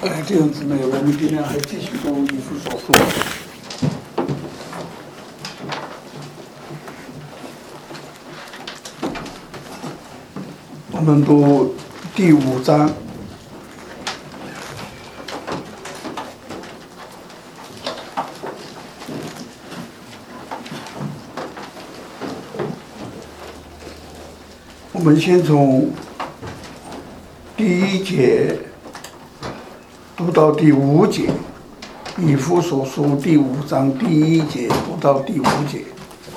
弟兄姊妹，我们今天还继续读以弗所书。我们读第5章。我们先从第1节读到第5节，以弗所书第5章第1节读到第5节。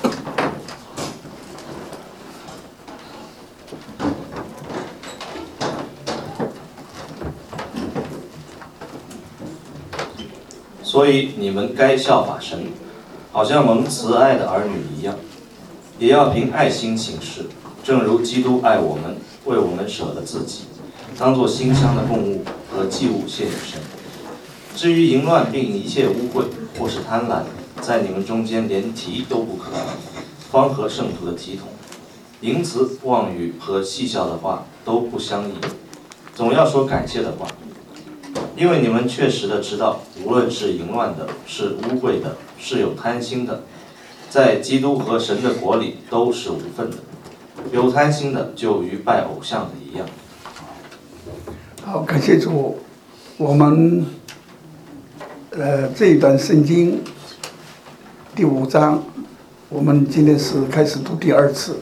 所以你们该效法神，好像蒙慈爱的儿女一样，也要凭爱心行事，正如基督爱我们，为我们舍了自己，当作馨香的供物和祭物献给神。至于淫乱并一切污秽或是贪婪，在你们中间连提都不可，方合圣徒的体统。淫词、妄语和戏笑的话都不相宜，总要说感谢的话。因为你们确实的知道，无论是淫乱的，是污秽的，是有贪心的，在基督和神的国里都是无份的。有贪心的就与拜偶像的一样。 好，感谢主。我们这一段圣经第5章，我们今天是开始读第2次。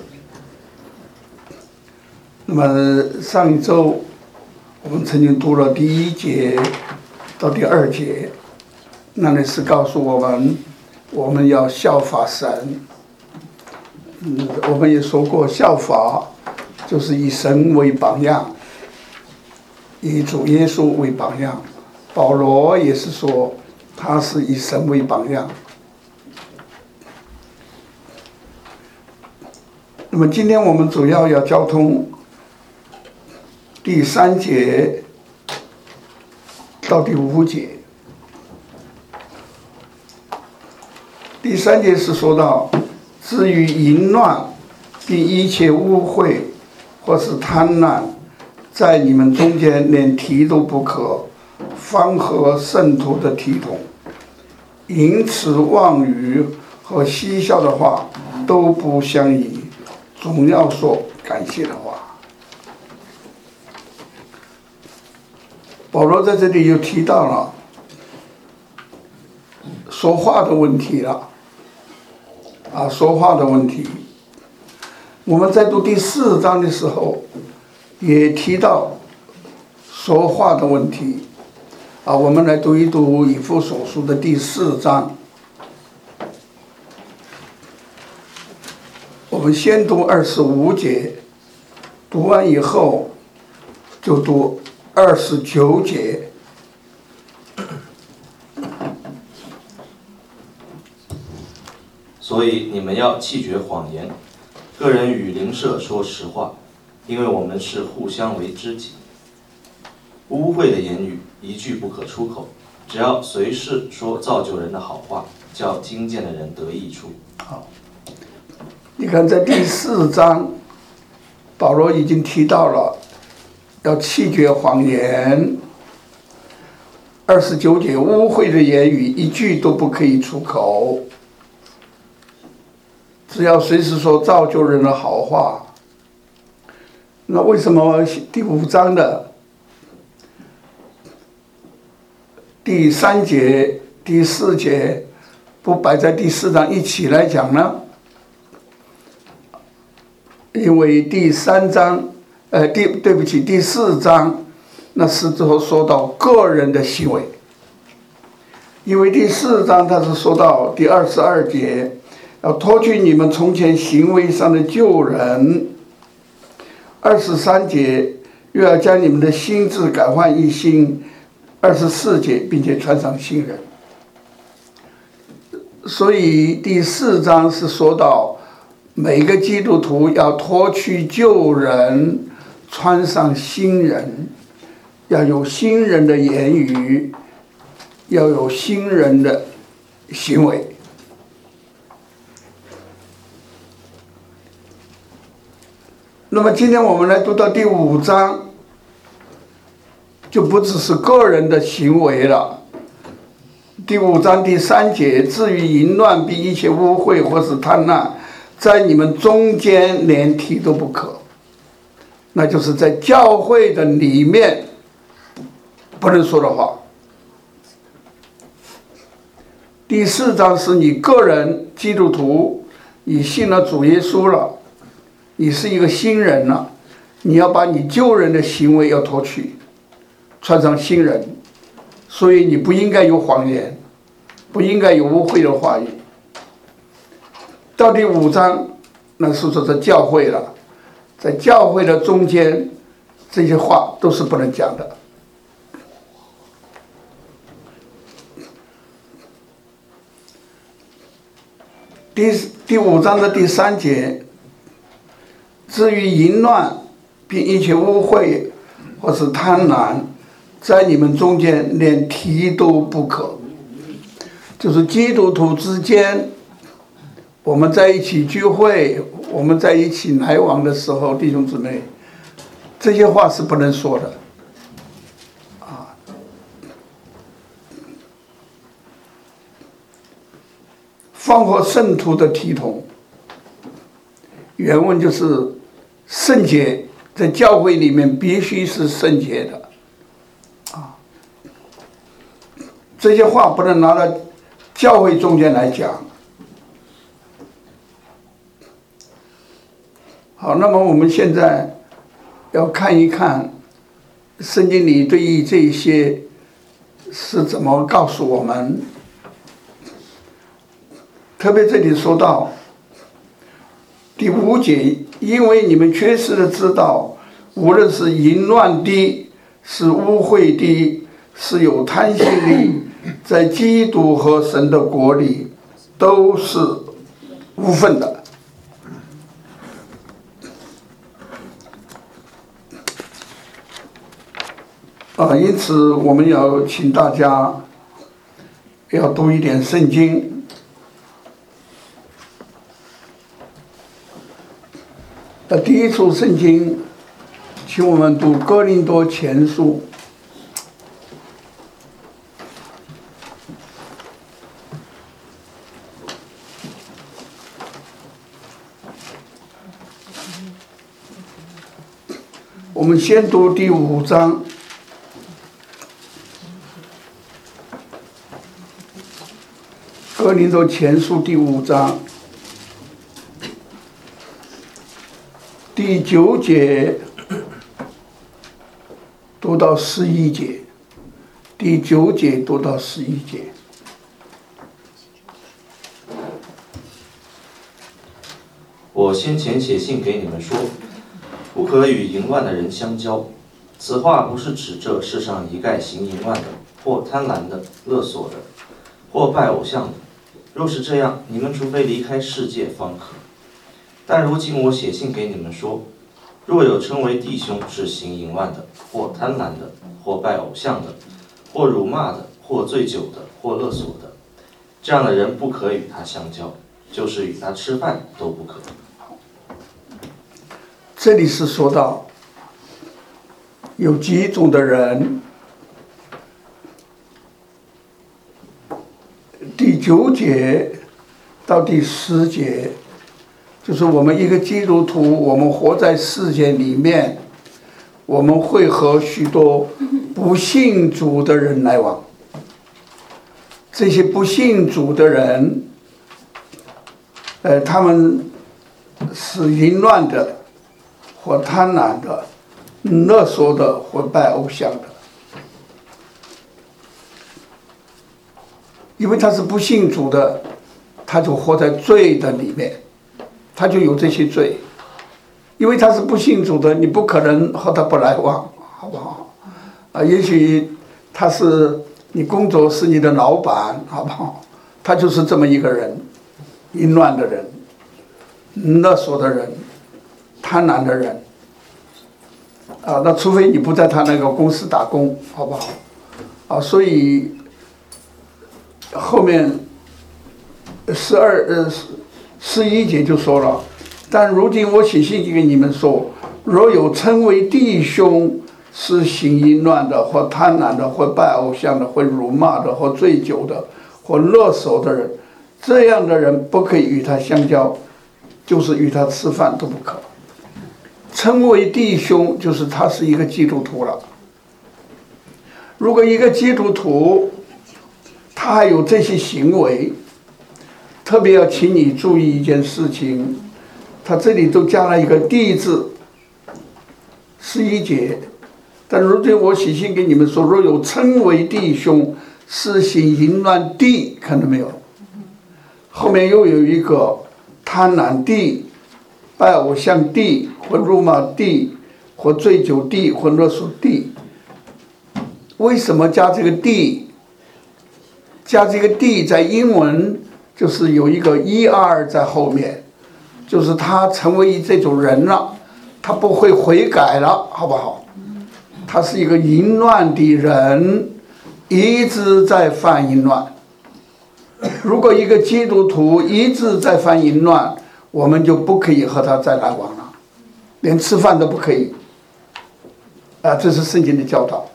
那么上一周我们曾经读了第1节到第2节，那里是告诉我们要效法神。我们也说过，效法就是以神为榜样，以主耶稣为榜样。保罗也是说他是以神为榜样。那么今天我们主要交通第3节到第5节。第3节是说到，至于淫乱并一切污秽或是贪婪，在你们中间连提都不可，方合圣徒的体统。淫词、妄语和嬉笑的话都不相宜，总要说感谢的话。保罗在这里又提到了说话的问题了。说话的问题，我们在读第4章的时候也提到说话的问题。我们来读一读以弗所书的第4章。我们先读25节，读完以后就读29节。 所以你们要弃绝谎言，个人与邻舍说实话，因为我们是互相为知己。污秽的言语一句不可出口，只要随时说造就人的好话，叫听见的人得益处。 好，你看在第4章，保罗已经提到了要弃绝谎言。29节，污秽的言语一句都不可以出口，只要随时说造就人的好话。那为什么第5章的第3节、第4节不摆在第4章一起来讲呢？因为第4章那是之后说到个人的行为。因为第4章它是说到第22节，要脱去你们从前行为上的旧人。23节又要将你们的心志改换一新。24节并且穿上新人。所以第4章是说到每个基督徒要脱去旧人，穿上新人，要有新人的言语，要有新人的行为。那么今天我们来读到第5章， 就不只是个人的行为了。第5章第3节，至于淫乱并一切污秽或是贪婪，在你们中间连提都不可。那就是在教会的里面不能说的话。第4章是你个人基督徒，你信了主耶稣了，你是一个新人了，你要把你旧人的行为要脱去，穿上新人。所以你不应该有谎言，不应该有污秽的话语。到第5章，那是说在教会了，在教会的中间，这些话都是不能讲的。第5章的第3节，至于淫乱并一切污秽或是贪婪，在你们中间连提都不可。就是基督徒之间，我们在一起聚会，我们在一起来往的时候，弟兄姊妹，这些话是不能说的。放火圣徒的体统，原文就是圣洁，在教会里面必须是圣洁的。这些话不能拿到教会中间来讲。好，那么我们现在要看一看圣经里对于这些是怎么告诉我们。特别这里说到第5节，因为你们确实的知道，无论是淫乱的，是污秽的，是有贪心的，在基督和神的国里都是无分的。因此我们要请大家要读一点圣经。第一处圣经，请我们读哥林多前书。我们先读第5章。哥林多前书第5章。第9节读到11节，第9节读到11节。 我先前写信给你们说，不可与淫乱的人相交。此话不是指这世上一概行淫乱的，或贪婪的、勒索的，或拜偶像的。若是这样，你们除非离开世界方可。但如今我写信给你们说，若有称为弟兄是行淫乱的，或贪婪的，或拜偶像的，或辱骂的，或醉酒的，或勒索的，这样的人不可与他相交，就是与他吃饭都不可。 这里是说到有几种的人。第9节到第10节，就是我们一个基督徒，我们活在世界里面，我们会和许多不信主的人来往。这些不信主的人，他们是淫乱的，或贪婪的，勒索的，或拜偶像的。因为他是不信主的，他就活在罪的里面，他就有这些罪。因为他是不信主的，你不可能和他不来往，好不好？也许他是你工作是你的老板，好不好？他就是这么一个人，淫乱的人，勒索的人，贪婪的人。那除非你不在他那个公司打工，好不好？所以后面11节就说了，但如今我写信给你们说，若有称为弟兄是行淫乱的，或贪婪的，或拜偶像的，或辱骂的，或醉酒的，或勒索的人，这样的人不可以与他相交，就是与他吃饭都不可。称为弟兄，就是他是一个基督徒了。如果一个基督徒他还有这些行为，特别要请你注意一件事情，他这里都加了一个弟字，11节。但如今我写信给你们说，若有称为弟兄施行淫乱地，看到没有？后面又有一个贪婪地、拜偶像地，或辱骂地，或醉酒地，或勒索地。为什么加这个地？加这个地在英文就是有一个ER在后面，就是他成为这种人了，他不会悔改了，好不好？他是一个淫乱的人，一直在犯淫乱。如果一个基督徒一直在犯淫乱，我们就不可以和他再来往了，连吃饭都不可以。这是圣经的教导。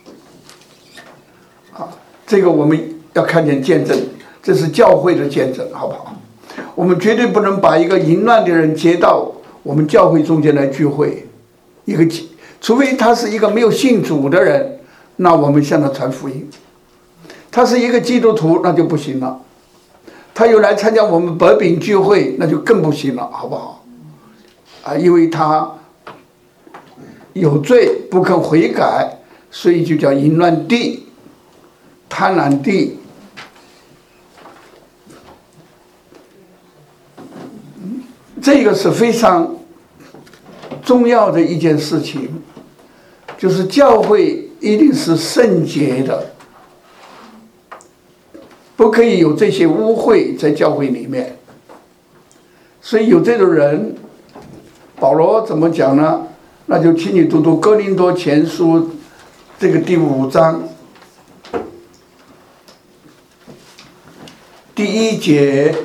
这个我们要看见见证，这是教会的见证，好不好？我们绝对不能把一个淫乱的人接到我们教会中间来聚会，除非他是一个没有信主的人，那我们向他传福音。他是一个基督徒，那就不行了。他又来参加我们白饼聚会，那就更不行了，好不好？因为他有罪不肯悔改，所以就叫淫乱地、贪婪地。这个是非常重要的一件事情，就是教会一定是圣洁的，不可以有这些污秽在教会里面。所以有这种人，保罗怎么讲呢？那就请你读读哥林多前书这个第5章第1节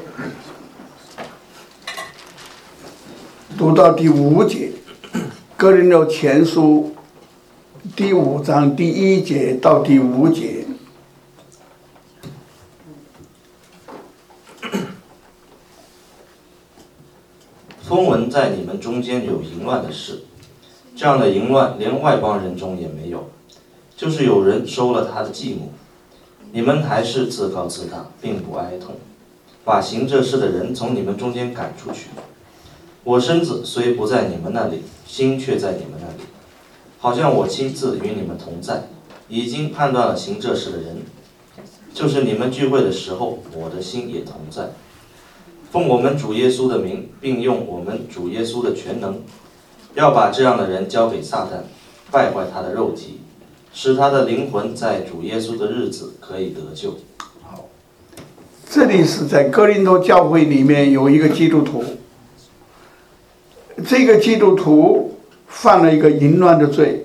读到第5节，哥林多前书第5章第1节到第5节。 风闻在你们中间有淫乱的事，这样的淫乱连外邦人中也没有，就是有人收了他的继母。你们还是自高自大，并不哀痛，把行这事的人从你们中间赶出去。我身子虽不在你们那里，心却在你们那里，好像我亲自与你们同在，已经判断了行这事的人，就是你们聚会的时候，我的心也同在。奉我们主耶稣的名，并用我们主耶稣的全能，要把这样的人交给撒旦，败坏他的肉体，使他的灵魂在主耶稣的日子可以得救。 好，这里是在哥林多教会里面有一个基督徒，这个基督徒犯了一个淫乱的罪，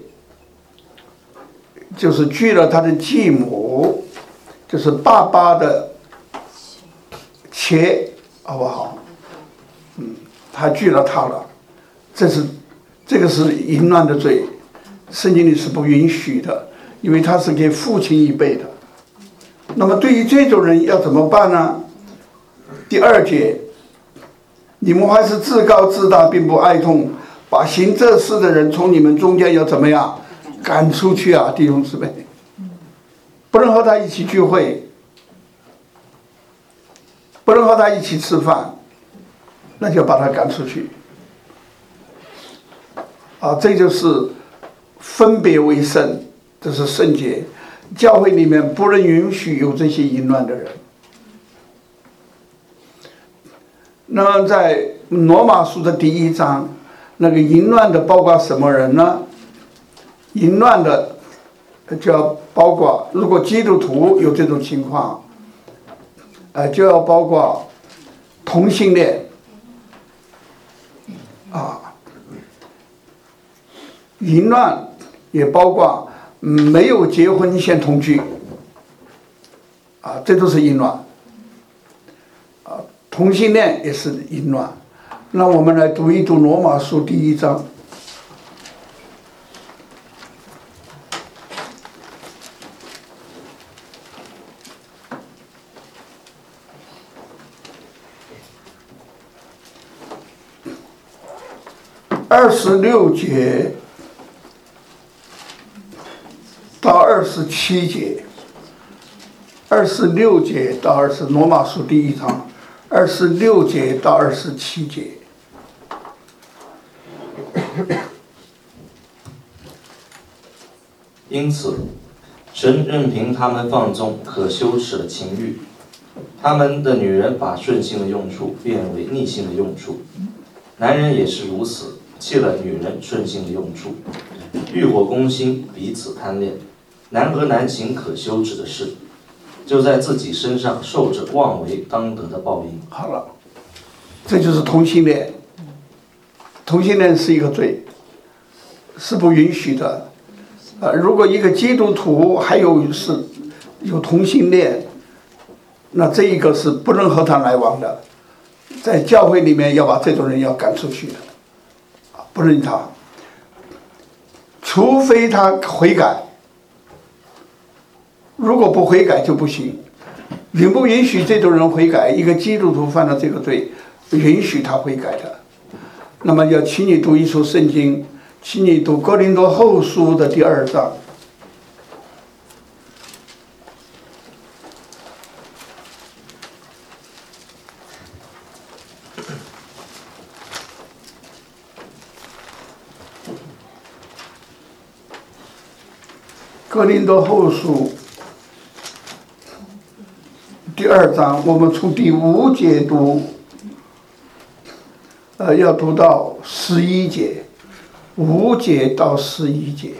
就是拒了他的继母，就是爸爸的妾，好不好？他拒了他了，这个是淫乱的罪，圣经里是不允许的，因为他是给父亲一辈的。那么对于这种人要怎么办呢？第2节，你们还是自高自大，并不哀痛，把行这事的人从你们中间要怎么样赶出去啊，弟兄姊妹，不能和他一起聚会，不能和他一起吃饭，那就把他赶出去。这就是分别为圣，这是圣洁。教会里面不能允许有这些淫乱的人。那么在罗马书的第1章，那个淫乱的包括什么人呢？淫乱的就要包括，如果基督徒有这种情况，就要包括同性恋，淫乱也包括没有结婚先同居，这都是淫乱，同性恋也是淫乱。那我们来读一读罗马书第1章。 26节到27节，26节到罗马书第1章，26节到27节。 因此，神任凭他们放纵可羞耻的情欲，他们的女人把顺性的用处变为逆性的用处，男人也是如此，弃了女人顺性的用处，欲火攻心，彼此贪恋，男和男行可羞耻的事，就在自己身上受着妄为当得的报应。 好了，这就是同性恋。同性恋是一个罪，是不允许的。如果一个基督徒还有同性恋，那这一个是不能和他来往的，在教会里面要把这种人要赶出去的，不认他，除非他悔改。如果不悔改就不行，允不允许这种人悔改？一个基督徒犯了这个罪，允许他悔改的。那么要请你读一处圣经，请你读哥林多后书的第2章。哥林多后书第2章，我们从第5节读，要读到11节，5节到11节。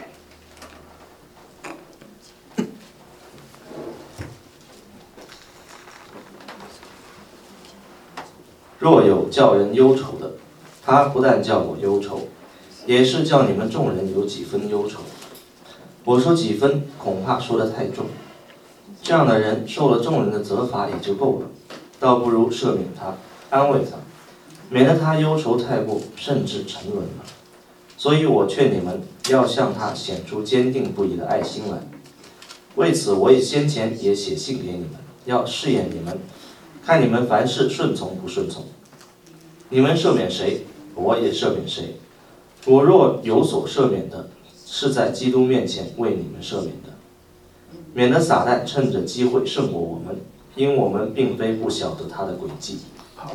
若有叫人忧愁的，他不但叫我忧愁，也是叫你们众人有几分忧愁。我说几分，恐怕说得太重。这样的人受了众人的责罚也就够了，倒不如赦免他，安慰他，免得他忧愁太过，甚至沉沦了。所以我劝你们要向他显出坚定不移的爱心来。为此我先前也写信给你们，要试验你们，看你们凡事顺从不顺从。你们赦免谁，我也赦免谁。我若有所赦免的，是在基督面前为你们赦免的，免得撒旦趁着机会胜过我们，因我们并非不晓得他的诡计。 好，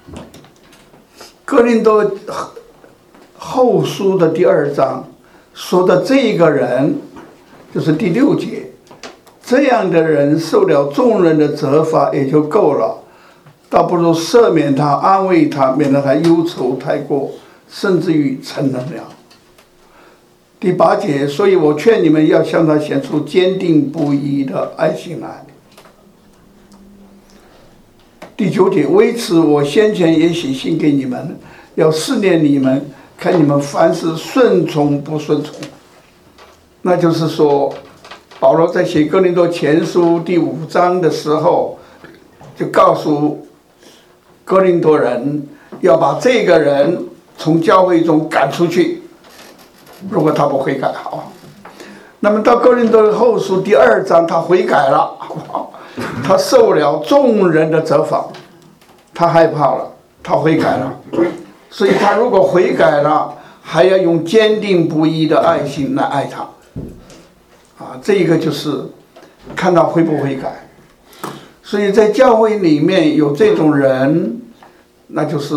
哥林多后书的第2章说的这个人，就是第6节，这样的人受了众人的责罚也就够了，倒不如赦免他，安慰他，免得他忧愁太过，甚至于沉沦了。第8节，所以我劝你们要向他显出坚定不移的爱心来。第9节，为此我先前也写信给你们，要试炼你们，看你们凡事顺从不顺从。那就是说，保罗在写哥林多前书第5章的时候，就告诉哥林多人要把这个人从教会中赶出去，如果他不悔改，好。那么到哥林多后书第2章，他悔改了，他受了众人的责罚，他害怕了，他悔改了。所以他如果悔改了，还要用坚定不移的爱心来爱他。这个就是看他会不会改。所以在教会里面有这种人，那就是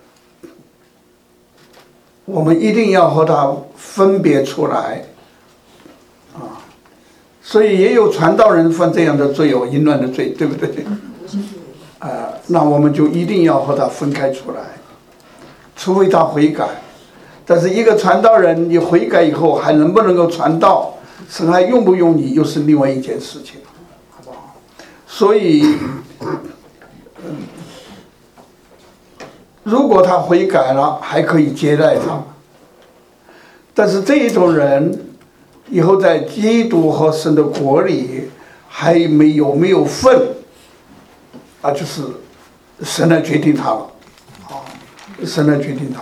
我们一定要和他分别出来。所以也有传道人犯这样的罪，淫乱的罪，对不对？那我们就一定要和他分开出来，除非他悔改。但是一个传道人，你悔改以后还能不能够传道，神还用不用你，又是另外一件事情，好不好？所以，如果他悔改了，还可以接待他。但是这一种人，以后在基督和神的国里还没有份，就是神来决定他了，神来决定他。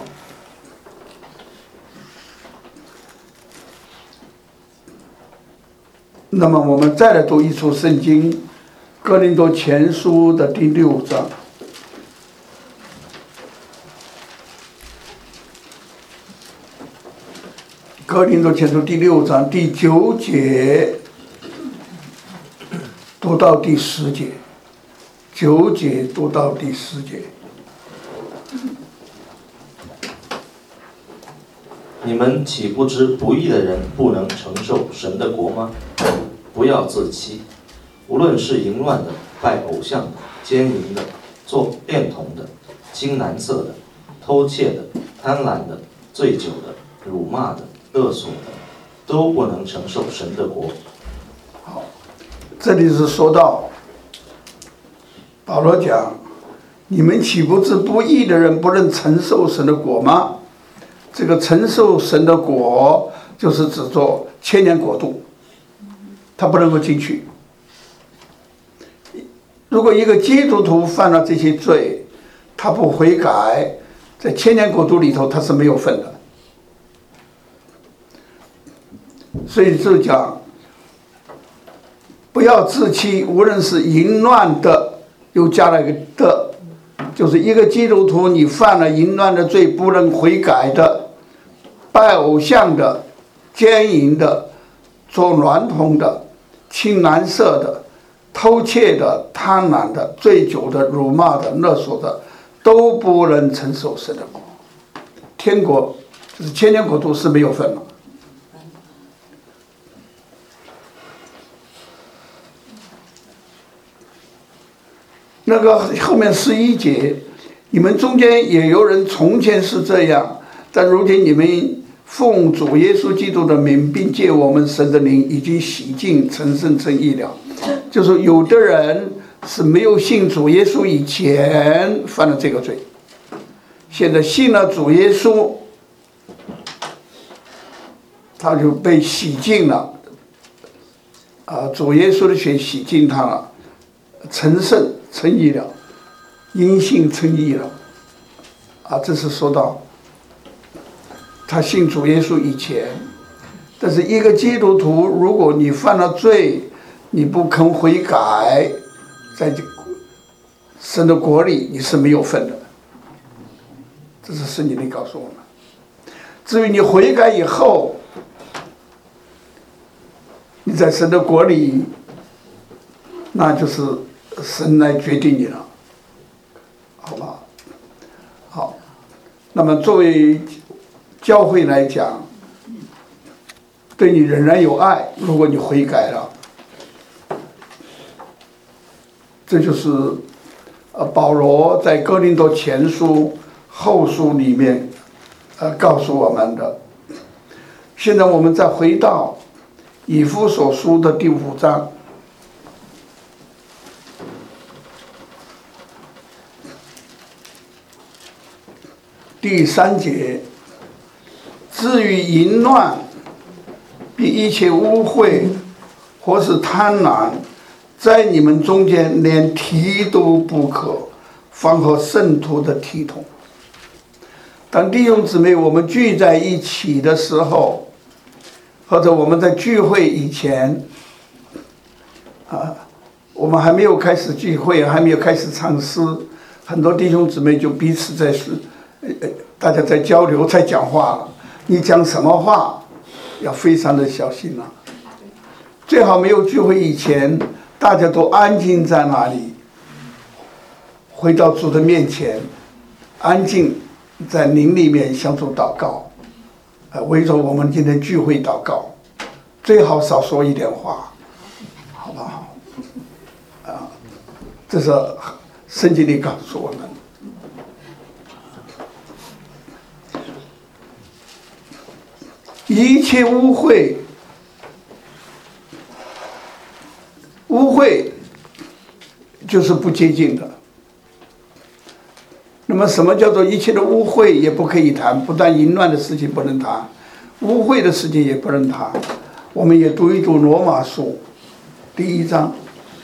那么我们再来读一处圣经，哥林多前书的第6章。 哥林多前书第6章第9节读到第10节，9节读到第10节。 你们岂不知不义的人不能承受神的国吗？不要自欺，无论是淫乱的、拜偶像的、奸淫的、做恋童的、青蓝色的、偷窃的、贪婪的、醉酒的、辱骂的、勒索的，都不能承受神的国。 好，这里是说到保罗讲，你们岂不知不义的人不能承受神的国吗？这个承受神的国就是指作千年国度，他不能够进去。如果一个基督徒犯了这些罪，他不悔改，在千年国度里头他是没有份的。所以就讲，不要自欺，无论是淫乱的，又加了一个的，就是一个基督徒你犯了淫乱的罪不能悔改的，拜偶像的、奸淫的、做娈童的、青蓝色的、偷窃的、贪婪的、醉酒的、辱骂的、勒索的，都不能承受神的国。天国就是千年国度是没有份了。那个后面11节，你们中间也有人从前是这样，但如今你们奉主耶稣基督的名，并借我们神的灵，已经洗净、成圣、称义了。就是有的人是没有信主耶稣以前犯了这个罪，现在信了主耶稣，他就被洗净了，主耶稣的血洗净他了，成圣称义了，因信称义了，这是说到他信主耶稣以前。但是一个基督徒，如果你犯了罪，你不肯悔改，在神的国里你是没有份的，这是圣经里告诉我们。至于你悔改以后，你在神的国里，那就是神来决定你了，好吧？好，那么作为教会来讲，对你仍然有爱，如果你悔改了，这就是保罗在哥林多前书、后书里面告诉我们的。现在我们再回到以弗所书的第5章。第3节，至于淫乱，比一切污秽或是贪婪，在你们中间连提都不可，方合圣徒的体统。当弟兄姊妹我们聚在一起的时候，或者我们在聚会以前，我们还没有开始聚会，还没有开始唱诗，很多弟兄姊妹就彼此在大家在交流，在讲话。你讲什么话，要非常的小心了。最好没有聚会以前，大家都安静在那里，回到主的面前，安静在灵里面相互祷告，围着我们今天聚会祷告，最好少说一点话，好不好？这是圣经里告诉我们。一切污秽，污秽就是不洁净的。那么什么叫做一切的污秽也不可以谈？不但淫乱的事情不能谈，污秽的事情也不能谈。我们也读一读罗马书第1章。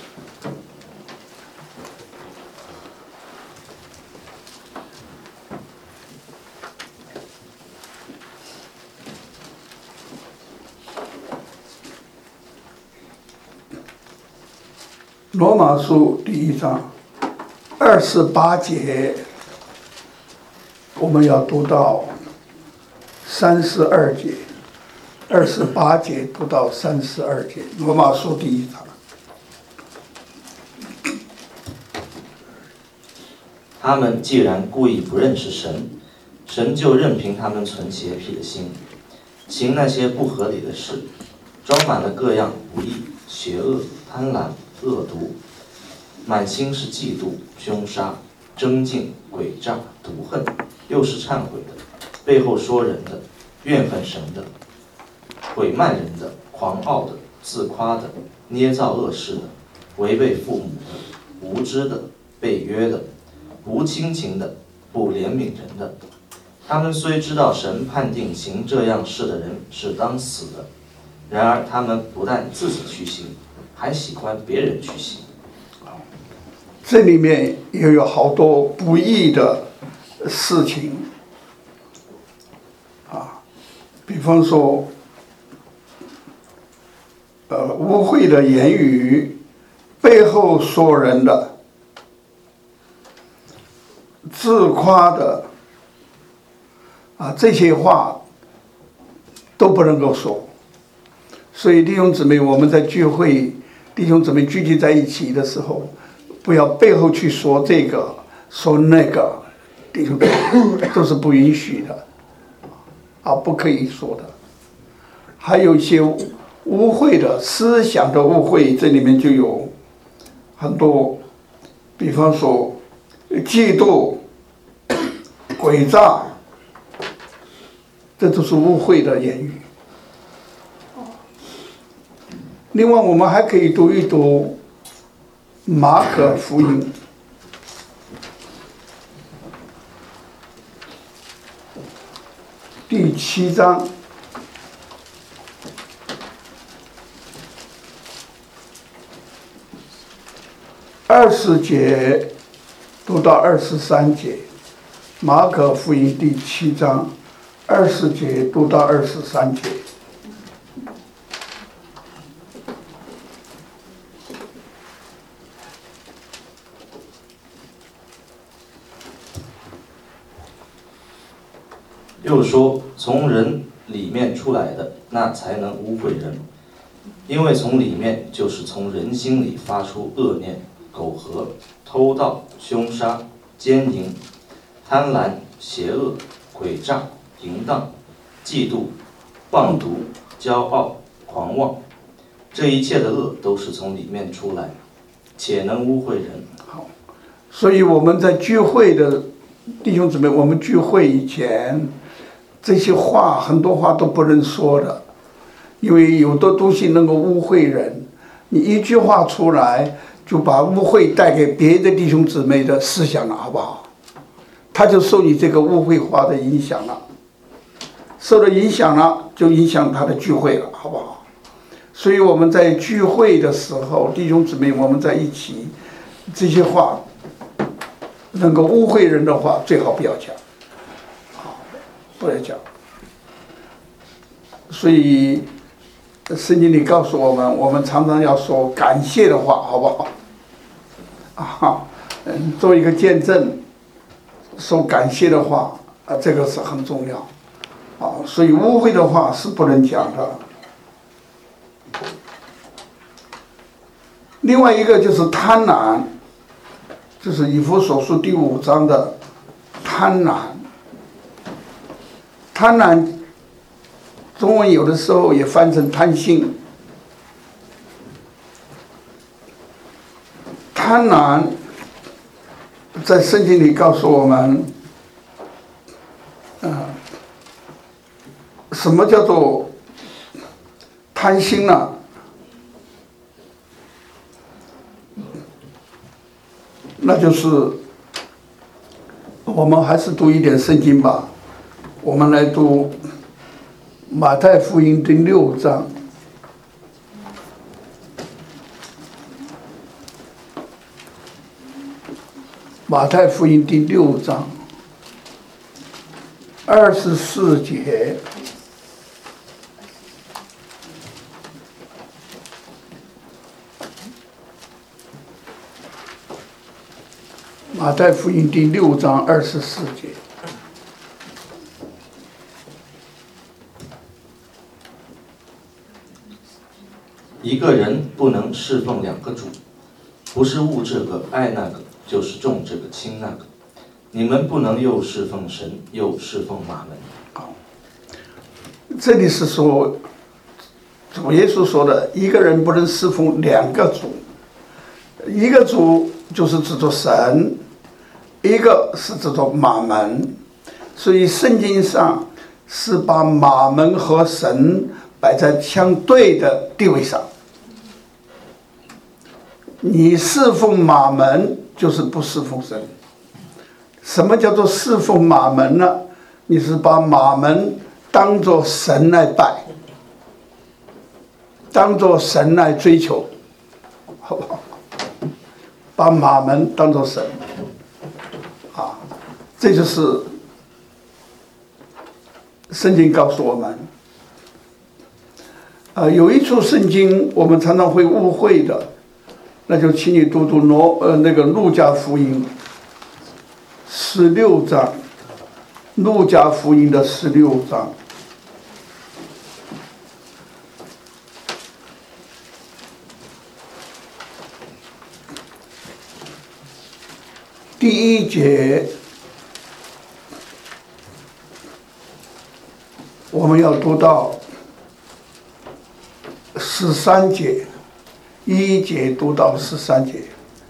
罗马书第1章28节，我们要读到32节。 28节读到32节，罗马书第1章。 他们既然故意不认识神，神就任凭他们存邪僻的心，行那些不合理的事，装满了各样不义、邪恶、贪婪、恶毒，满心是嫉妒、凶杀、争竞、诡诈、毒恨，又是忏悔的，背后说人的，怨恨神的，毁慢人的，狂傲的，自夸的，捏造恶事的，违背父母的，无知的，背约的，无亲情的，不怜悯人的。他们虽知道神判定行这样事的人是当死的，然而他们不但自己去行，还喜欢别人去行。 这里面也有好多不义的事情啊，比方说污秽的言语，背后说人的，自夸的啊，这些话都不能够说。所以弟兄姊妹，我们在聚会，弟兄姊妹聚集在一起的时候，不要背后去说这个说那个，弟兄姊妹都是不允许的啊，不可以说的。还有一些污秽的思想的污秽，这里面就有很多，比方说嫉妒、诡诈，这都是污秽的言语。另外，我们还可以读一读马可福音第7章20节读到23节，马可福音第7章20节读到23节。 又说，从人里面出来的，那才能污秽人，因为从里面就是从人心里发出恶念、苟合、偷盗、凶杀、奸淫、贪婪、邪恶、诡诈、淫荡、嫉妒、妄读、骄傲、狂妄，这一切的恶都是从里面出来，且能污秽人。 好，所以我们在聚会的弟兄姊妹，我们聚会以前，这些话很多话都不能说的，因为有的东西能够污秽人，你一句话出来，就把污秽带给别的弟兄姊妹的思想了，好不好？他就受你这个污秽话的影响了，受了影响了，就影响他的聚会了，好不好？所以我们在聚会的时候，弟兄姊妹我们在一起，这些话能够污秽人的话，最好不要讲，不要讲。所以圣经里告诉我们，我们常常要说感谢的话，好不好？做一个见证，说感谢的话啊，这个是很重要啊。所以污秽的话是不能讲的。另外一个就是贪婪，就是以弗所书第5章的贪婪。贪婪，中文有的时候也翻成贪心。贪婪在圣经里告诉我们，什么叫做贪心呢？那就是我们还是读一点圣经吧。我们来读马太福音第6章。马太福音第6章24节。马太福音第6章24节。 一个人不能侍奉两个主，不是误这个爱那个，就是重这个轻那个。你们不能又侍奉神，又侍奉马门。 这里是说，主耶稣说的，一个人不能侍奉两个主，一个主就是指着神，一个是指着马门。所以圣经上是把马门和神摆在相对的地位上。你侍奉马门，就是不侍奉神。什么叫做侍奉马门呢？你是把马门当作神来拜，当作神来追求，好不好？把马门当作神，这就是圣经告诉我们。有一处圣经我们常常会误会的，那就请你读读那个路加福音16章，路加福音的16章。第1节，我们要读到13节，1节读到13节。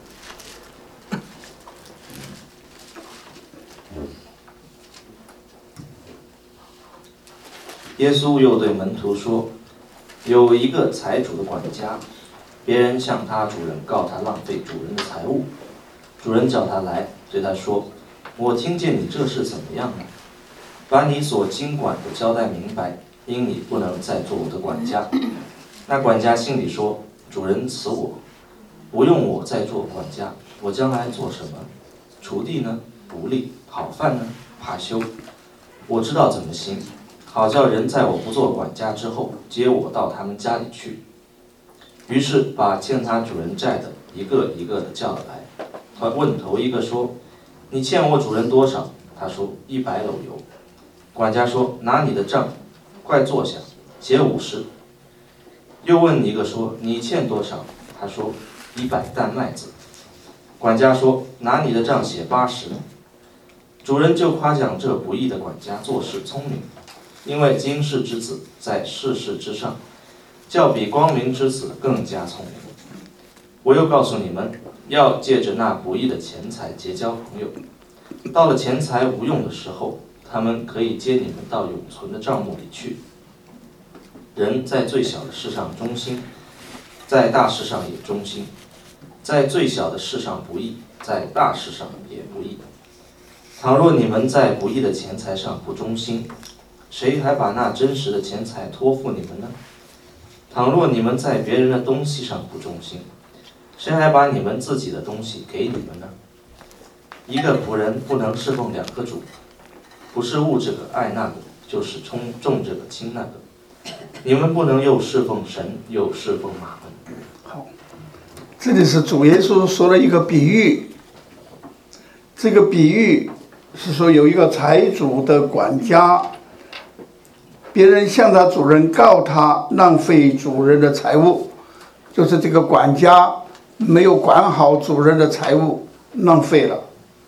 耶稣又对门徒说：“有一个财主的管家，别人向他主人告他浪费主人的财物。主人叫他来，对他说：我听见你这事怎么样呢？把你所经管的交代明白，因你不能再做我的管家。那管家心里说：主人辞我，不用我再做管家，我将来做什么？锄地呢？不利；讨饭呢？怕羞。我知道怎么行，好叫人在我不做管家之后，接我到他们家里去。于是把欠他主人债的一个一个的叫了来。他问头一个说：你欠我主人多少？他说100篓油。管家说：拿你的账，快坐下，写50。又问一个说：你欠多少？他说100担麦子。管家说：拿你的账写80。主人就夸奖这不义的管家做事聪明，因为经世之子在世事之上，较比光明之子更加聪明。我又告诉你们，要借着那不义的钱财结交朋友，到了钱财无用的时候，他们可以接你们到永存的账目里去。人在最小的事上忠心，在大事上也忠心；在最小的事上不义，在大事上也不义。倘若你们在不义的钱财上不忠心，谁还把那真实的钱财托付你们呢？倘若你们在别人的东西上不忠心，谁还把你们自己的东西给你们呢？一个仆人不能侍奉2个主，不是误这个爱那个，就是重这个轻那个。你们不能又侍奉神，又侍奉马门。 好，这里是主耶稣说了一个比喻。这个比喻是说有一个财主的管家，别人向他主人告他浪费主人的财物，就是这个管家没有管好主人的财物，浪费了。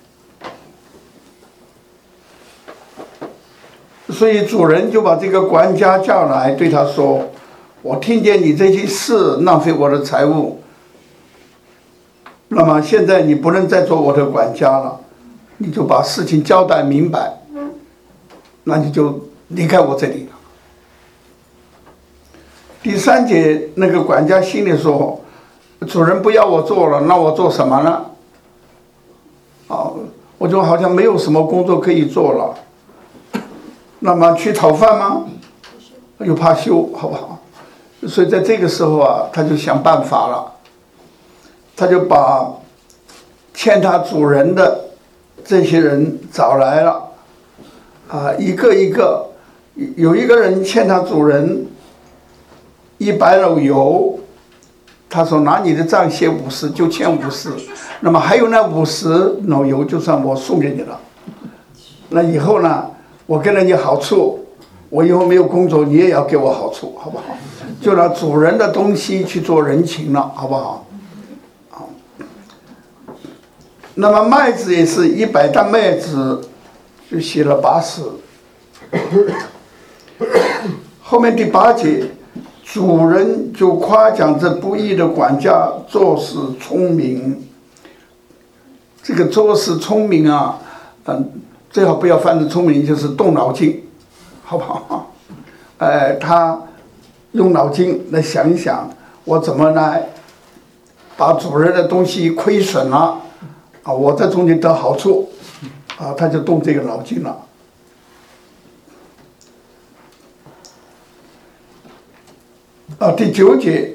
所以主人就把这个管家叫来，对他说：我听见你这些事浪费我的财物，那么现在你不能再做我的管家了，你就把事情交代明白，那你就离开我这里了。第3节，那个管家心里说：主人不要我做了，那我做什么呢？我就好像没有什么工作可以做了，那么去讨饭吗？又怕羞，好不好？所以在这个时候他就想办法了，他就把欠他主人的这些人找来了，一个一个，有一个人欠他主人100篓油，他说拿你的账写50，就欠50，那么还有那50篓油就算我送给你了。那以后呢，我给了你好处，我以后没有工作，你也要给我好处，好不好？ 就拿主人的东西去做人情了，好不好？那么麦子也是100担麦子，就写了80。后面第8节，主人就夸奖这不义的管家做事聪明。这个做事聪明啊，最好不要翻成聪明，就是动脑筋，好不好？他用脑筋来想一想，我怎么来把主人的东西亏损了。我在中间得好处，他就动这个脑筋了。第9节，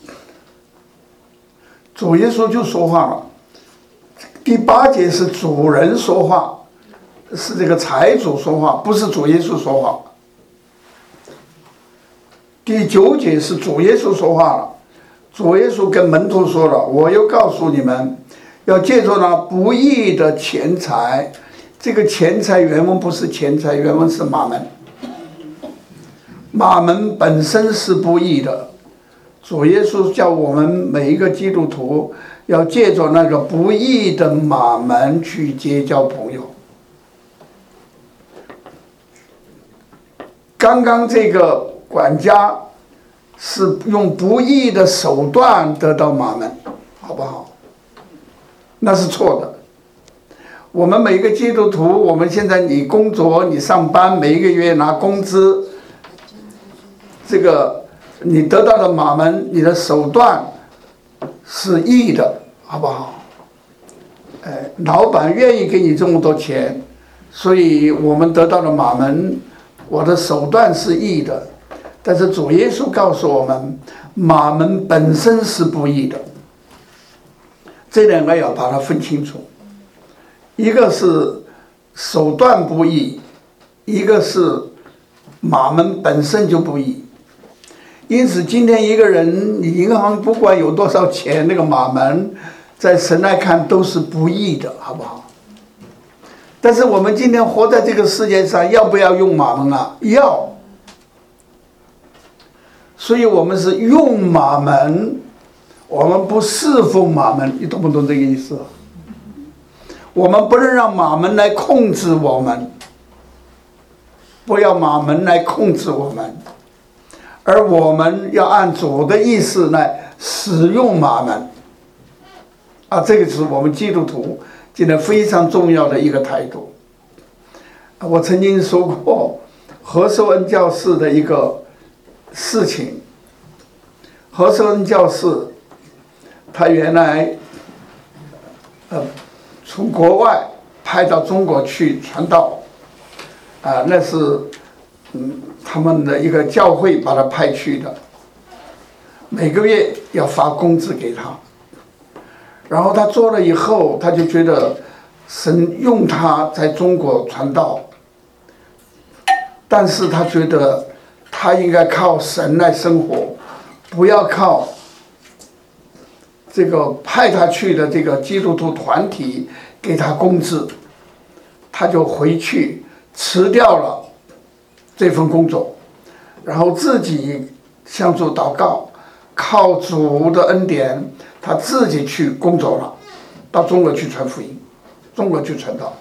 主耶稣就说话了。第8节是主人说话，是这个财主说话，不是主耶稣说话。第9节是主耶稣说话了，主耶稣跟门徒说了：“我又告诉你们。”要借助那不义的钱财，这个钱财原文不是钱财，原文是马门。马门本身是不义的，主耶稣叫我们每一个基督徒要借助那个不义的马门去结交朋友。刚刚这个管家是用不义的手段得到马门，好不好？那是错的。我们每个基督徒，我们现在你工作，你上班，每一个月拿工资，这个你得到的马门，你的手段是义的，好不好？老板愿意给你这么多钱，所以我们得到的马门，我的手段是义的。但是主耶稣告诉我们，马门本身是不义的。这两个要把它分清楚，一个是手段不义，一个是马门本身就不义。因此今天一个人，你银行不管有多少钱，那个马门在神来看都是不义的，好不好？但是我们今天活在这个世界上，要不要用马门啊？要。所以我们是用马门，我们不侍奉马门，你懂不懂这个意思？我们不能让马门来控制我们，不要马门来控制我们，而我们要按主的意思来使用马门。这个是我们基督徒今天非常重要的一个态度。我曾经说过何寿恩教士的一个事情。何寿恩教士他原来从国外派到中国去传道，那是他们的一个教会把他派去的，每个月要发工资给他。然后他做了以后，他就觉得神用他在中国传道，但是他觉得他应该靠神来生活，不要靠这个派他去的这个基督徒团体给他工资。他就回去辞掉了这份工作，然后自己向主祷告，靠主的恩典，他自己去工作了，到中国去传福音，中国去传道。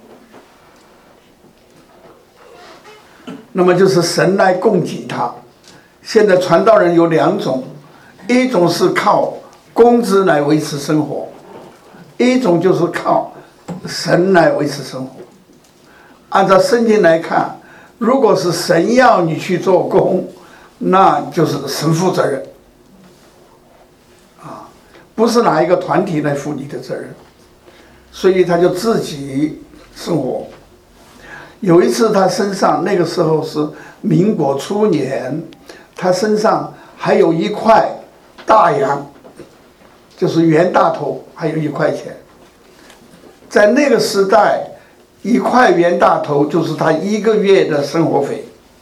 那么就是神来供给他。现在传道人有两种，一种是靠工资来维持生活，一种就是靠神来维持生活。按照圣经来看，如果是神要你去做工，那就是神负责任，不是哪一个团体来负你的责任。所以他就自己生活。有一次他身上，那个时候是民国初年，他身上还有一块大洋，就是袁大头，还有1块钱。在那个时代，1块袁大头就是他1个月的生活费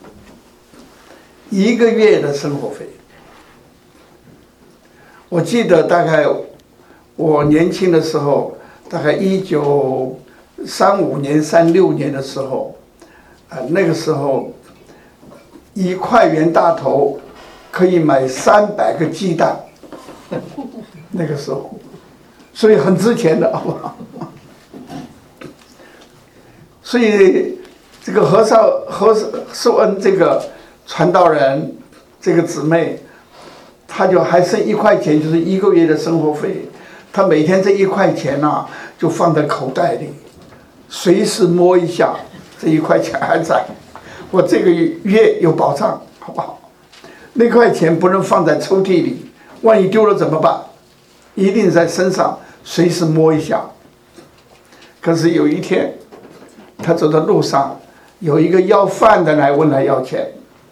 ，1个月的生活费。我记得大概我年轻的时候，大概1935年、36年的时候，那个时候1块袁大头可以买300个鸡蛋，那个时候，所以很值钱的，好不好？所以这个何寿恩这个传道人，这个姊妹，他就还剩1块钱，就是1个月的生活费。他每天这1块钱啊，就放在口袋里，随时摸一下，这1块钱还在，我这个月有保障，好不好？那块钱不能放在抽屉里，万一丢了怎么办？一定在身上，随时摸一下。可是有一天，他走在路上，有一个要饭的来问他要钱，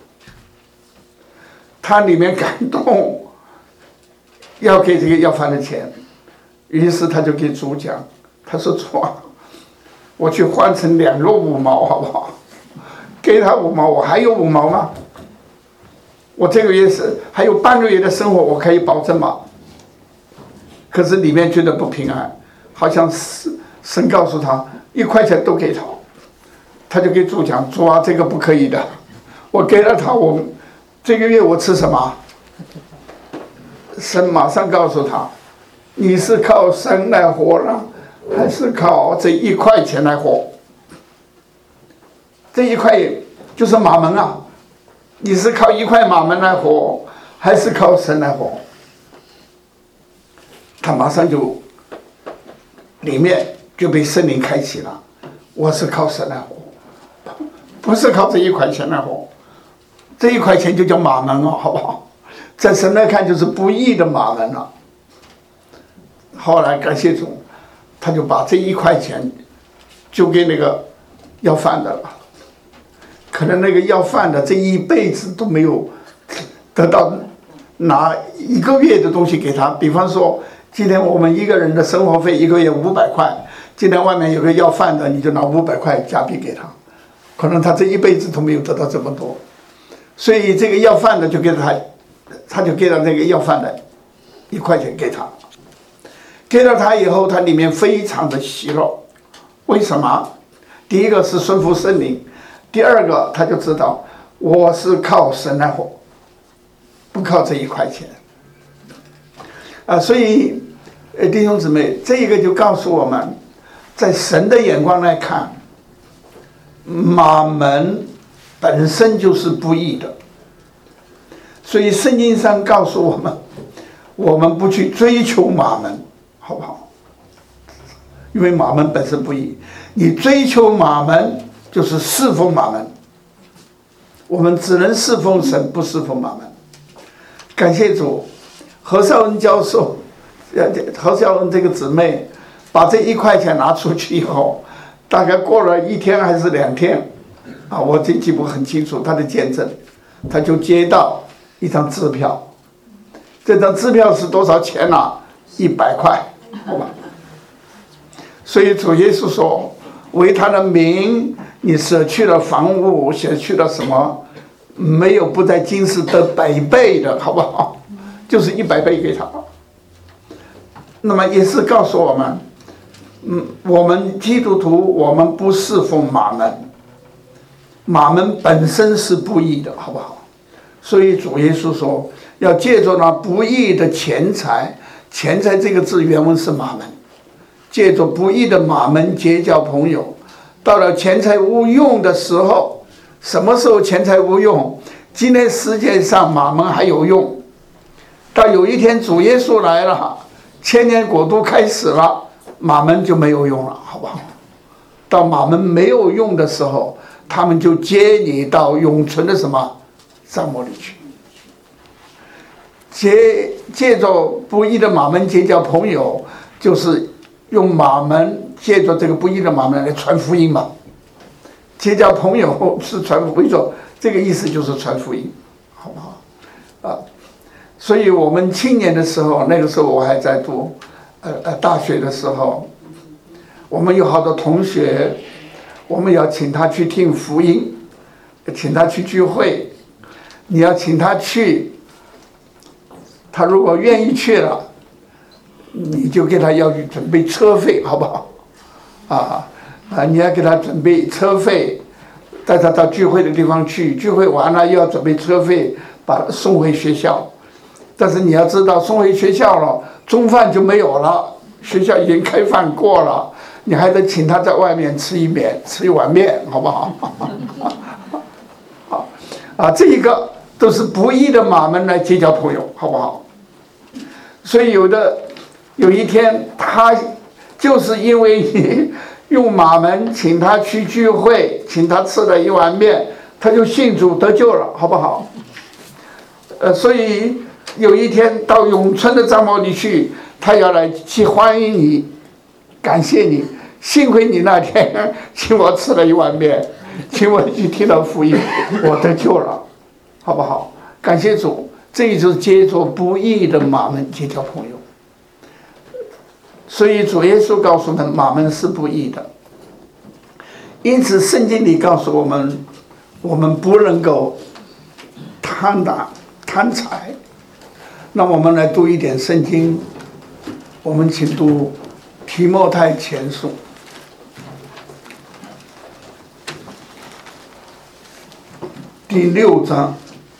他里面感动，要给这个要饭的钱，于是他就给主讲，他说主啊，我去换成2个5毛好不好？给他5毛，我还有5毛吗？我这个月是还有半个月的生活，我可以保证吗？可是里面觉得不平安，好像神告诉他1块钱都给他，他就给主讲，主啊，这个不可以的，我给了他，我这个月我吃什么？神马上告诉他，你是靠神来活呢，还是靠这1块钱来活？这1块就是马门啊，你是靠1块马门来活，还是靠神来活？他马上就里面就被圣灵开启了，我是靠神来活，不是靠这1块钱来活。这1块钱就叫马门哦，好不好？在神来看就是不义的马门了。后来感谢主，他就把这1块钱就给那个要饭的了。可能那个要饭的这一辈子都没有得到拿1个月的东西给他。比方说，今天我们1个人的生活费1个月500块，今天外面有个要饭的，你就拿500块加币给他，可能他这一辈子都没有得到这么多。所以这个要饭的就给他就给了那个要饭的1块钱给他，给了他以后，他里面非常的喜乐。为什么？第一个是顺服圣灵，第二个他就知道我是靠神来活，不靠这1块钱。所以弟兄姊妹，这一个就告诉我们，在神的眼光来看，马门本身就是不义的。所以圣经上告诉我们，我们不去追求马门，好不好？因为马门本身不义，你追求马门就是侍奉马门。我们只能侍奉神，不侍奉马门。感谢主，何绍恩教授，何绍恩这个姊妹，把这1块钱拿出去以后，大概过了1天还是2天，我这记不很清楚他的见证，他就接到一张支票，这张支票是多少钱呢？100块，好吧。所以主耶稣说，为他的名，你舍去了房屋，舍去了什么？没有不在今世得100倍的，好不好？就是100倍给他。那么也是告诉我们，我们基督徒，我们不侍奉马门，马门本身是不义的，好不好？所以主耶稣说，要借着那不义的钱财，钱财这个字原文是马门，借着不义的马门结交朋友，到了钱财无用的时候，什么时候钱财无用？今天世界上马门还有用，到有一天主耶稣来了，千年国度开始了，马门就没有用了，好不好？到马门没有用的时候，他们就接你到永存的什么帐幕里去，借着不义的马门结交朋友，就是用马门借着这个不义的马门来传福音嘛。结交朋友是传福音，这个意思就是传福音，好不好？所以我们青年的时候，那个时候我还在读大学的时候，我们有好多同学，我们要请他去听福音，请他去聚会，你要请他去，他如果愿意去了，你就给他要准备车费，好不好？你要给他准备车费，带他到聚会的地方去，聚会完了又要准备车费， 把他送回学校。但是你要知道，送回学校了，中饭就没有了，学校已经开饭过了，你还得请他在外面吃一碗面，好不好？好，这一个都是不义的马门来结交朋友，好不好？所以有一天，他就是因为你用马门请他去聚会，请他吃了一碗面，他就信主得救了，好不好？所以有一天到永春的帐篷里去，他要来去欢迎你，感谢你，幸亏你那天请我吃了一碗面，请我去听了福音，我得救了，好不好？感谢主，这就是借着不义的马门结交朋友。所以主耶稣告诉我们，马门是不义的。因此圣经里告诉我们，我们不能够贪财。那我们来读一点圣经，我们请读提摩太前书第6章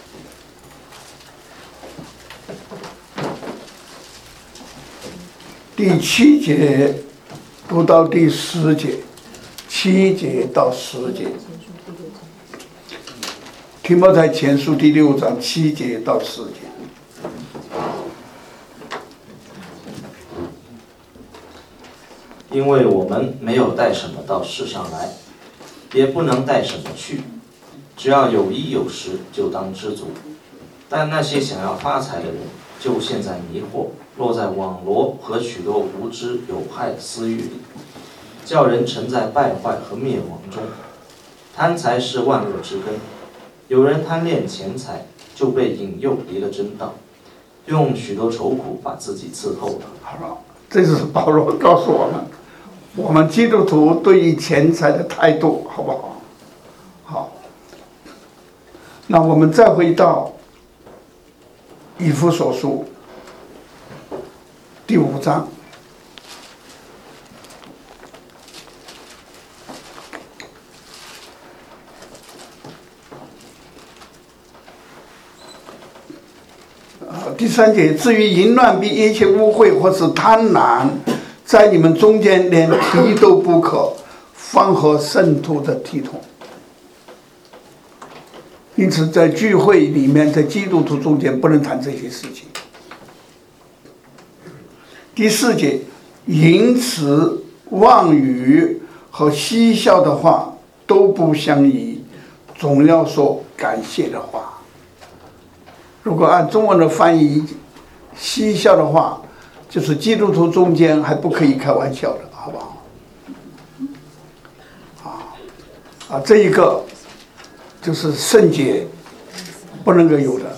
第7节读到第10节，7节到10节。提摩太前书第6章7节到10节。 因为我们没有带什么到世上来，也不能带什么去，只要有衣有食，就当知足。但那些想要发财的人，就陷在迷惑，落在网罗和许多无知有害的私欲里，叫人沉在败坏和灭亡中。贪财是万恶之根，有人贪恋钱财，就被引诱离了真道，用许多愁苦把自己伺候了。 好了，这是保罗告诉我们基督徒对于钱财的态度，好不好？好，那我们再回到以弗所书第5章。第3节，至于淫乱比一切污秽或是贪婪，在你们中间连提都不可，方合圣徒的体统。因此在聚会里面，在基督徒中间不能谈这些事情。第4节，淫词妄语和嬉笑的话都不相宜，总要说感谢的话。如果按中文的翻译，嬉笑的话就是基督徒中间还不可以开玩笑的，好不好？这一个就是圣洁不能够有的。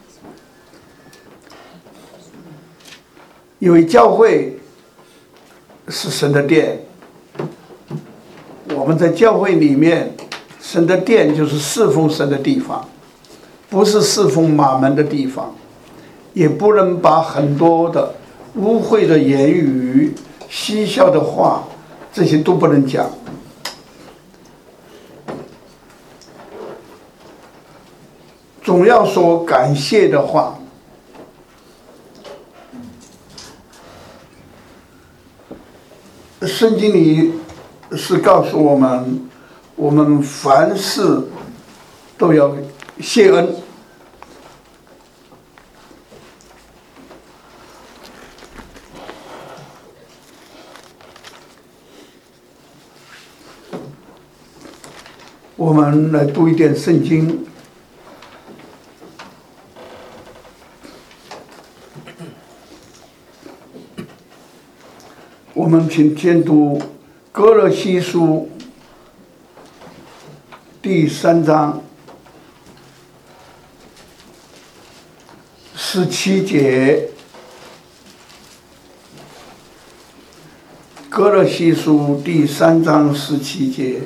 因为教会是神的殿，我们在教会里面，神的殿就是侍奉神的地方，不是侍奉马门的地方，也不能把很多的污秽的言语、嬉笑的话，这些都不能讲。总要说感谢的话。圣经里是告诉我们，我们凡事都要谢恩。我们来读一点圣经。我们请先读歌罗西书第3章17节。歌罗西书第3章17节。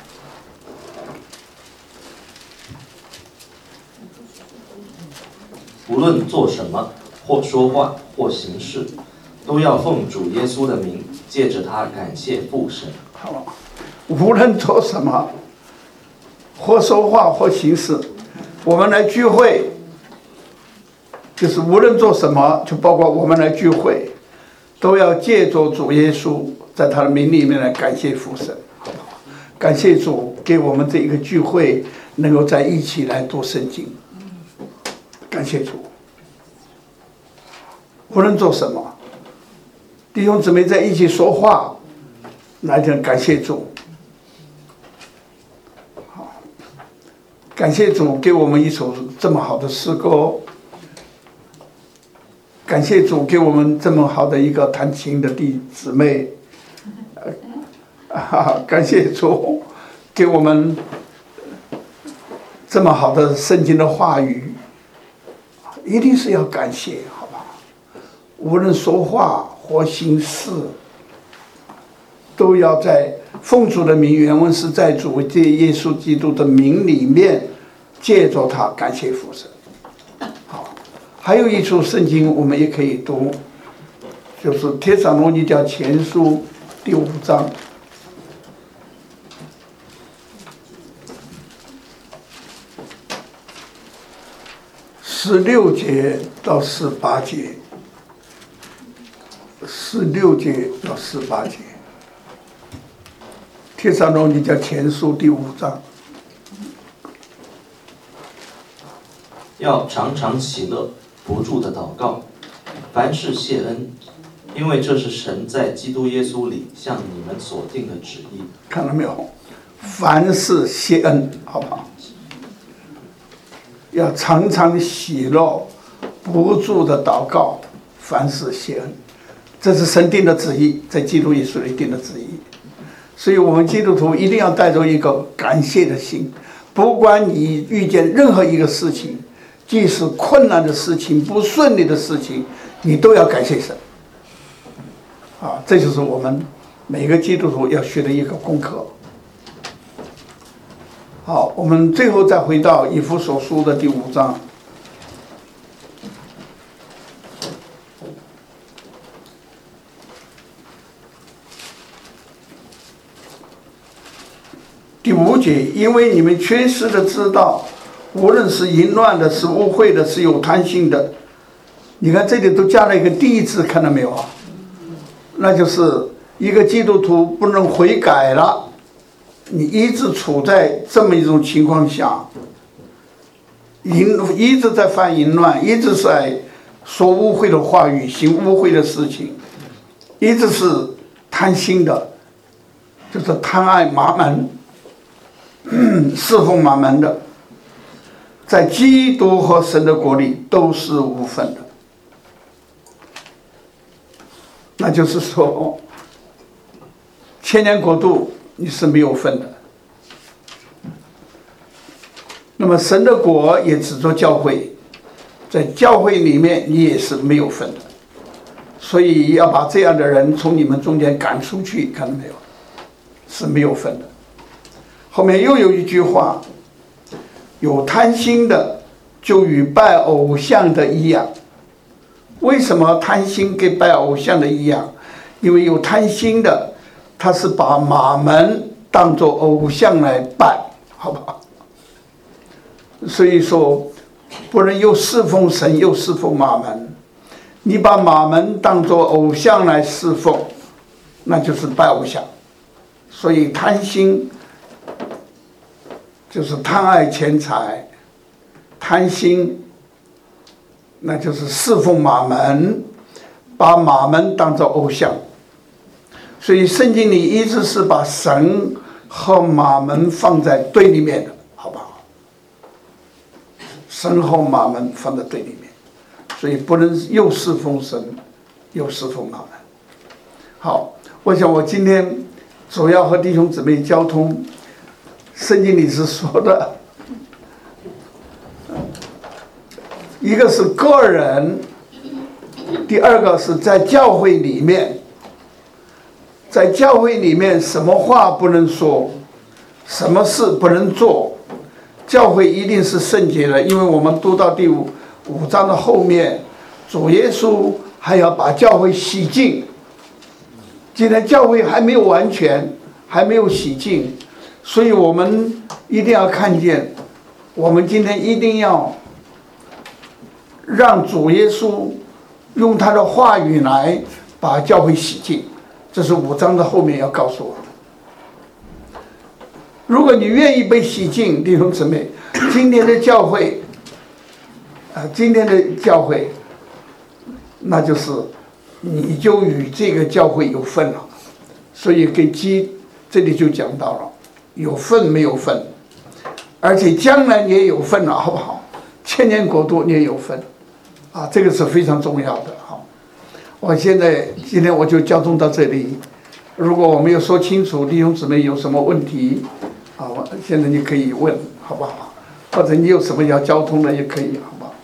无论做什么，或说话，或行事，都要奉主耶稣的名，借着他感谢父神。 好，无论做什么，或说话，或行事，我们来聚会， 就是无论做什么，就包括我们来聚会，都要借着主耶稣在他的名里面来感谢父神，好不好？感谢主给我们这一个聚会能够在一起来读圣经，感谢主。无论做什么，弟兄姊妹在一起说话，来讲感谢主。好，感谢主给我们一首这么好的诗歌。感谢主给我们这么好的一个弹琴的弟姊妹，感谢主给我们这么好的圣经的话语，一定是要感谢，好不好？无论说话或行事，都要在奉主的名，原文是在主借耶稣基督的名里面，借着他感谢父神。还有一处圣经我们也可以读，就是帖撒罗尼迦前书第5章16节到18节，16节到18节，帖撒罗尼迦前书第5章。 要常常喜乐，不住的祷告，凡事谢恩，因为这是神在基督耶稣里向你们所定的旨意。 看到没有？凡事谢恩，好不好？要常常喜乐，不住的祷告，凡事谢恩，这是神定的旨意，在基督耶稣里定的旨意。所以我们基督徒一定要带着一个感谢的心，不管你遇见任何一个事情，即使困难的事情、不顺利的事情，你都要感谢神。这就是我们每个基督徒要学的一个功课。好，我们最后再回到以弗所书的第5章。第5节，因为你们确实的知道，无论是淫乱的，是污秽的，是有贪心的，你看这里都加了一个第字，看到没有啊？那就是一个基督徒不能悔改了，你一直处在这么一种情况下，一直在犯淫乱，一直在说污秽的话语，行污秽的事情，一直是贪心的，就是贪爱马门，侍奉马门的，在基督和神的国里都是无份的。那就是说，千年国度你是没有份的。那么神的国也指着教会，在教会里面你也是没有份的。所以要把这样的人从你们中间赶出去，看到没有？是没有份的。后面又有一句话，有贪心的就与拜偶像的一样。为什么贪心跟拜偶像的一样？因为有贪心的，他是把马门当作偶像来拜，好不好？所以说，不能又侍奉神又侍奉马门。你把马门当作偶像来侍奉，那就是拜偶像。所以贪心就是贪爱钱财，贪心那就是侍奉马门，把马门当作偶像。所以圣经里一直是把神和马门放在对立面的，好不好？神和马门放在对立面，所以不能又侍奉神又侍奉马门。好，我想我今天主要和弟兄姊妹交通，圣经里是说的，一个是个人，第二个是在教会里面。在教会里面，什么话不能说，什么事不能做，教会一定是圣洁的。因为我们读到第5章的后面，主耶稣还要把教会洗净。今天教会还没有完全，还没有洗净，所以我们一定要看见，我们今天一定要让主耶稣用他的话语来把教会洗净。这是5章的后面要告诉我们。如果你愿意被洗净，弟兄姊妹，今天的教会那就是你就与这个教会有份了。所以这里就讲到了有份没有份，而且将来你也有份了，好不好？千年国度你也有份啊，这个是非常重要的。好，今天我就交通到这里。如果我没有说清楚，弟兄姊妹有什么问题啊，现在你可以问，好不好？或者你有什么要交通的也可以，好不好？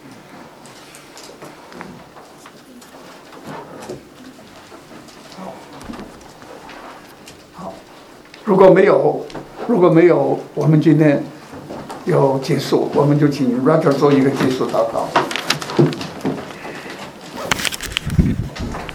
好，如果没有，我们今天有结束，我们就请 Roger 做一个结束祷告。